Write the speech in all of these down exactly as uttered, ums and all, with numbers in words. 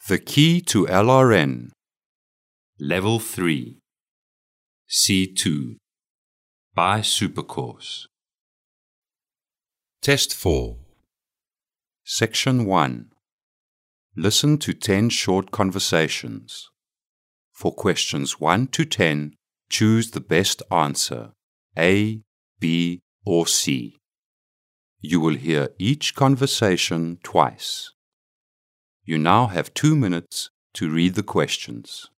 The Key to L R N Level three C two by Supercourse. Test four Section one. Listen to ten short conversations. For questions one to ten, choose the best answer, A, B, or C. You will hear each conversation twice. You now have two minutes to read the questions.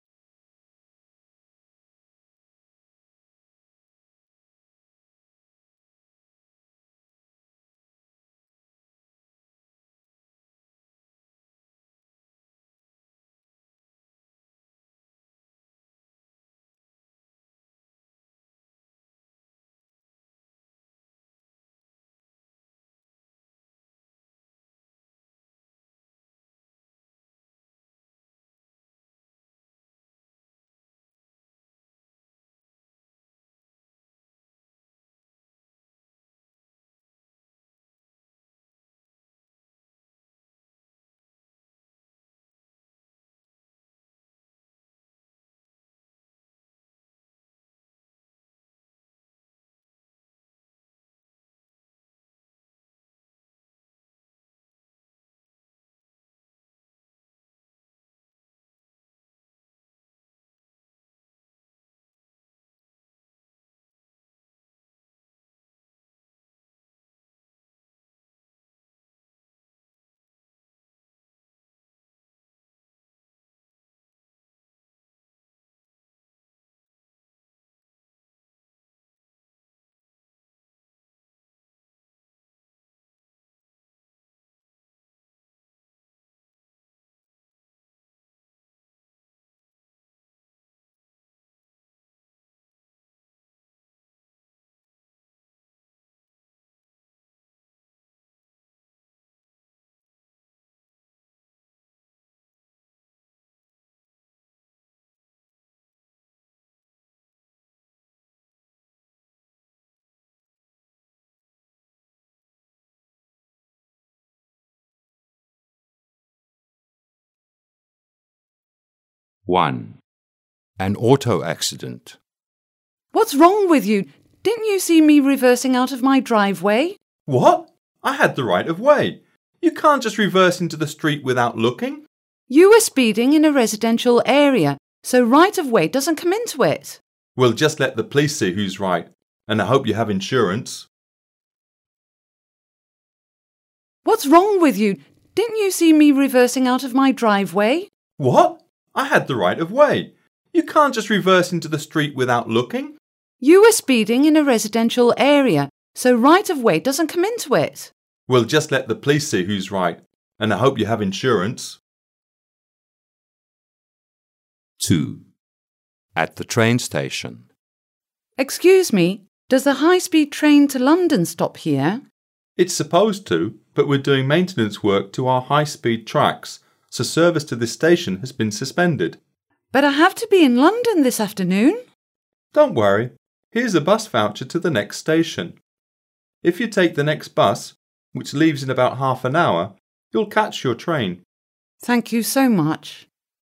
one. An auto accident. What's wrong with you? Didn't you see me reversing out of my driveway? What? I had the right of way. You can't just reverse into the street without looking. You were speeding in a residential area, so right of way doesn't come into it. We'll just let the police see who's right, and I hope you have insurance. What's wrong with you? Didn't you see me reversing out of my driveway? What? I had the right of way. You can't just reverse into the street without looking. You were speeding in a residential area, so right of way doesn't come into it. We'll just let the police see who's right, and I hope you have insurance. two. At the train station. Excuse me, does the high-speed train to London stop here? It's supposed to, but we're doing maintenance work to our high-speed tracks, so service to this station has been suspended. But I have to be in London this afternoon. Don't worry, here's a bus voucher to the next station. If you take the next bus, which leaves in about half an hour, you'll catch your train. Thank you so much.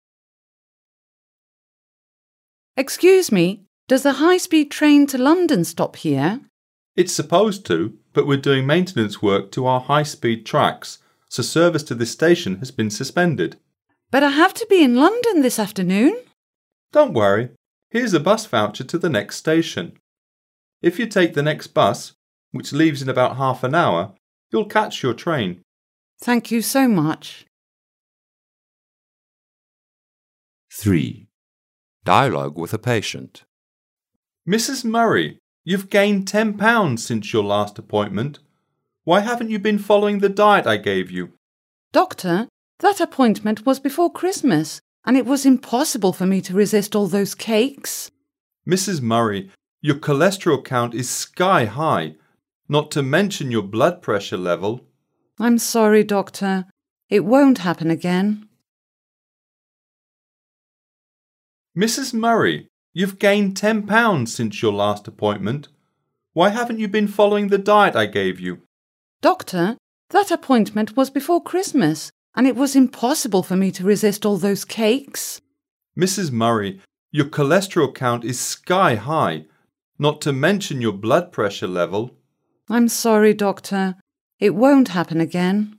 Excuse me, does the high-speed train to London stop here? It's supposed to, but we're doing maintenance work to our high-speed tracks, so service to this station has been suspended. But I have to be in London this afternoon. Don't worry, here's a bus voucher to the next station. If you take the next bus, which leaves in about half an hour, you'll catch your train. Thank you so much. three. Dialogue with a patient. Missus Murray, you've gained ten pounds since your last appointment. Why haven't you been following the diet I gave you? Doctor, that appointment was before Christmas, and it was impossible for me to resist all those cakes. Missus Murray, your cholesterol count is sky high, not to mention your blood pressure level. I'm sorry, Doctor. It won't happen again. Missus Murray, you've gained ten pounds since your last appointment. Why haven't you been following the diet I gave you? Doctor, that appointment was before Christmas, and it was impossible for me to resist all those cakes. Missus Murray, your cholesterol count is sky high, not to mention your blood pressure level. I'm sorry, Doctor. It won't happen again.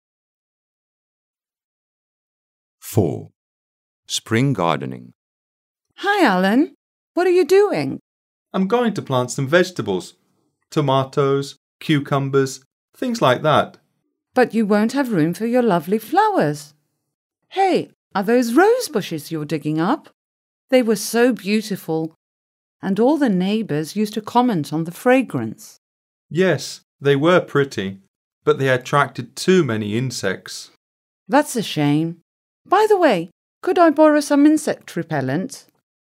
four. Spring gardening. Hi, Alan. What are you doing? I'm going to plant some vegetables. Tomatoes, cucumbers, things like that. But you won't have room for your lovely flowers. Hey, are those rose bushes you're digging up? They were so beautiful, and all the neighbours used to comment on the fragrance. Yes, they were pretty, but they attracted too many insects. That's a shame. By the way, could I borrow some insect repellent?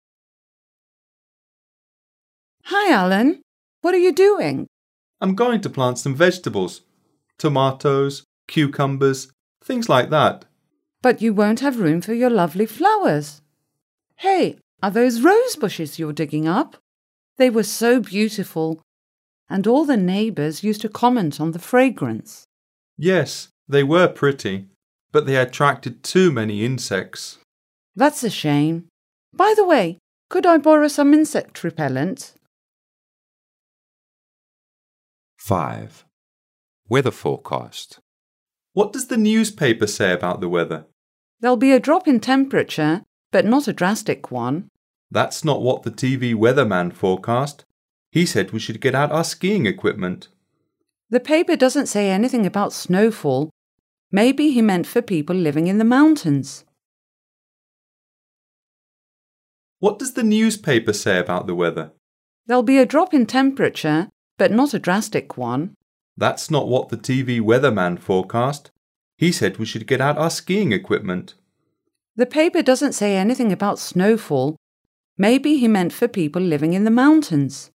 Hi, Alan. What are you doing? I'm going to plant some vegetables. Tomatoes, cucumbers, things like that. But you won't have room for your lovely flowers. Hey, are those rose bushes you're digging up? They were so beautiful, and all the neighbours used to comment on the fragrance. Yes, they were pretty, but they attracted too many insects. That's a shame. By the way, could I borrow some insect repellent? five. Weather forecast. What does the newspaper say about the weather? There'll be a drop in temperature, but not a drastic one. That's not what the T V weatherman forecast. He said we should get out our skiing equipment. The paper doesn't say anything about snowfall. Maybe he meant for people living in the mountains. What does the newspaper say about the weather? There'll be a drop in temperature, but not a drastic one. That's not what the T V weatherman forecast. He said we should get out our skiing equipment. The paper doesn't say anything about snowfall. Maybe he meant for people living in the mountains.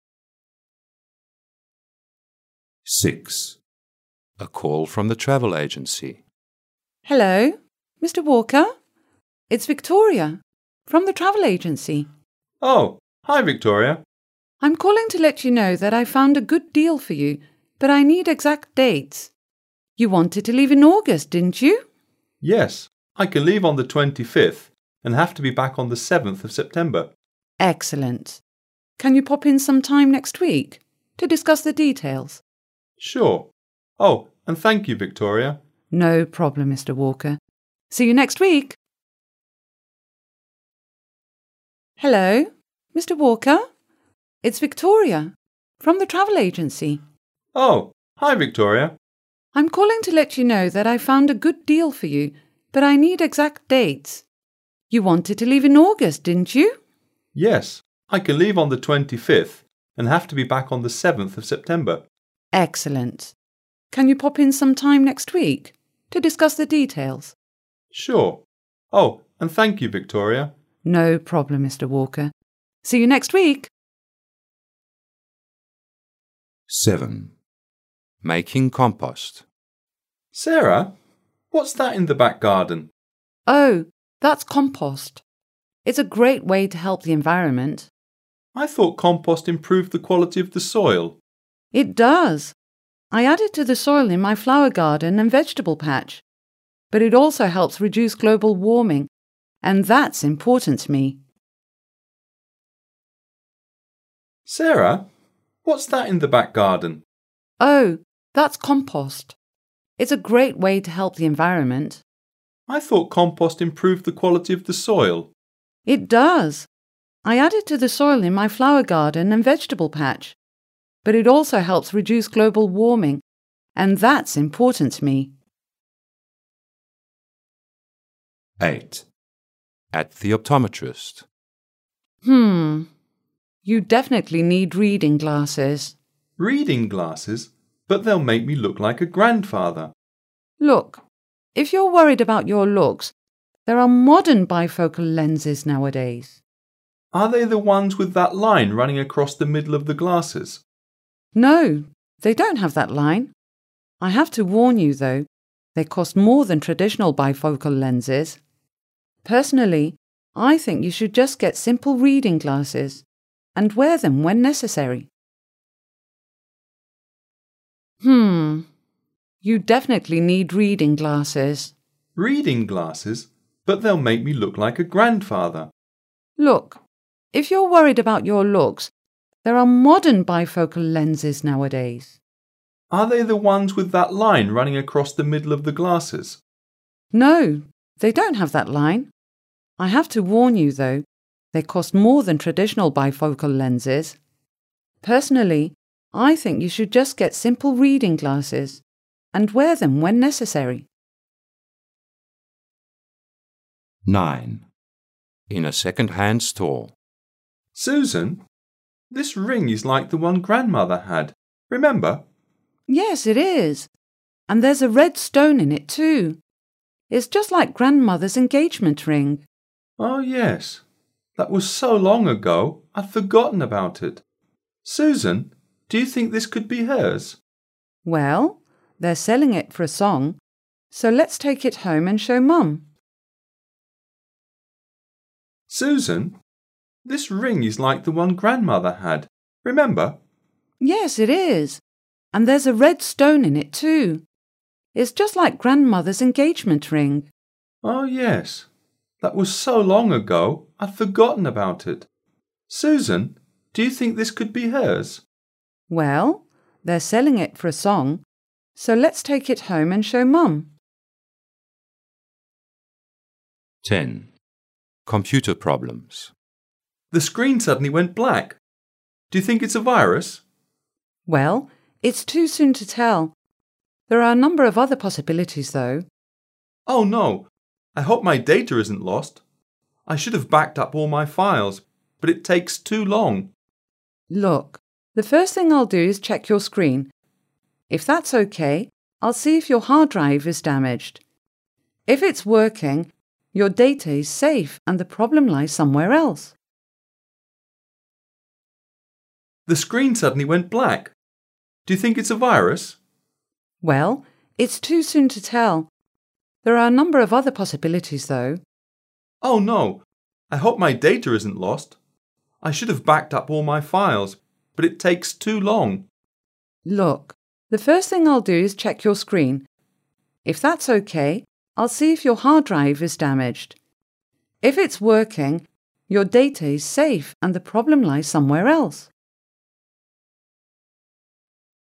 six. A call from the travel agency. Hello, Mister Walker? It's Victoria from the travel agency. Oh, hi Victoria. I'm calling to let you know that I found a good deal for you, but I need exact dates. You wanted to leave in August, didn't you? Yes, I can leave on the twenty-fifth and have to be back on the seventh of September. Excellent. Can you pop in some time next week to discuss the details? Sure. Oh, and thank you, Victoria. No problem, Mister Walker. See you next week. Hello, Mister Walker? It's Victoria from the travel agency. Oh, hi Victoria. I'm calling to let you know that I found a good deal for you, but I need exact dates. You wanted to leave in August, didn't you? Yes, I can leave on the twenty-fifth and have to be back on the seventh of September. Excellent. Can you pop in some time next week to discuss the details? Sure. Oh, and thank you, Victoria. No problem, Mister Walker. See you next week. seven. Making compost. Sarah, what's that in the back garden? Oh, that's compost. It's a great way to help the environment. I thought compost improved the quality of the soil. It does. I add it to the soil in my flower garden and vegetable patch. But it also helps reduce global warming, and that's important to me. Sarah, what's that in the back garden? Oh, that's compost. It's a great way to help the environment. I thought compost improved the quality of the soil. It does. I add it to the soil in my flower garden and vegetable patch. But it also helps reduce global warming, and that's important to me. eight. At the optometrist. Hmm. You definitely need reading glasses. Reading glasses? But they'll make me look like a grandfather. Look, if you're worried about your looks, there are modern bifocal lenses nowadays. Are they the ones with that line running across the middle of the glasses? No, they don't have that line. I have to warn you, though, they cost more than traditional bifocal lenses. Personally, I think you should just get simple reading glasses and wear them when necessary. Hmm. You definitely need reading glasses. Reading glasses? But they'll make me look like a grandfather. Look, if you're worried about your looks, there are modern bifocal lenses nowadays. Are they the ones with that line running across the middle of the glasses? No, they don't have that line. I have to warn you, though, they cost more than traditional bifocal lenses. Personally, I think you should just get simple reading glasses and wear them when necessary. nine. In a second-hand store. Susan, this ring is like the one Grandmother had. Remember? Yes, it is. And there's a red stone in it too. It's just like Grandmother's engagement ring. Oh, yes. That was so long ago, I'd forgotten about it. Susan, do you think this could be hers? Well, they're selling it for a song, so let's take it home and show Mum. Susan, this ring is like the one Grandmother had. Remember? Yes, it is. And there's a red stone in it too. It's just like Grandmother's engagement ring. Oh, yes. That was so long ago, I'd forgotten about it. Susan, do you think this could be hers? Well, they're selling it for a song, so let's take it home and show Mum. ten. Computer problems. The screen suddenly went black. Do you think it's a virus? Well, it's too soon to tell. There are a number of other possibilities, though. Oh no, I hope my data isn't lost. I should have backed up all my files, but it takes too long. Look, the first thing I'll do is check your screen. If that's okay, I'll see if your hard drive is damaged. If it's working, your data is safe and the problem lies somewhere else. The screen suddenly went black. Do you think it's a virus? Well, it's too soon to tell. There are a number of other possibilities, though. Oh no, I hope my data isn't lost. I should have backed up all my files, but it takes too long. Look, the first thing I'll do is check your screen. If that's okay, I'll see if your hard drive is damaged. If it's working, your data is safe and the problem lies somewhere else.